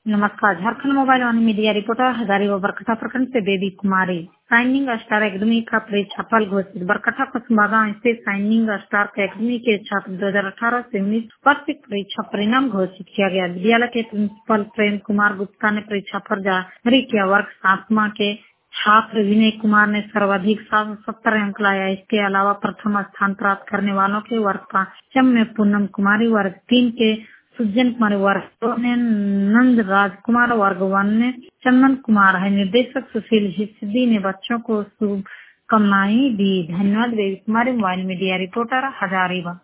नमस्कार। Jharkhand mobile one media reporter Hazaribagh Barkatha प्रखंड से Baby Kumari. Shining star academy का परीक्षा फल घोषित। बरकठा कुसुम्भा स्थित शाइनिंग स्टार एकेडमी के छात्र 2018 से 19 वार्षिक परीक्षा परिणाम घोषित किया गया। विद्यालय के प्रिंसिपल प्रेम कुमार गुप्ता ने परीक्षा फल जारी किया। वर्ग 7वां के छात्र विनय कुमार ने सर्वाधिक 770 अंक लाया। इसके अलावा प्रथम स्थान प्राप्त करने वालों के वर्ग 5 में पूनम कुमारी, वर्ग 3 के सुजन कुमार, वर्ग 2 में नंद राजकुमार, वर्ग 1 में चंदन कुमार है। निर्देशक सुशील हिस्दी ने बच्चों को शुभकामनाएं दी। धन्यवाद। Baby Kumari, mobile media reporter Hazaribagh.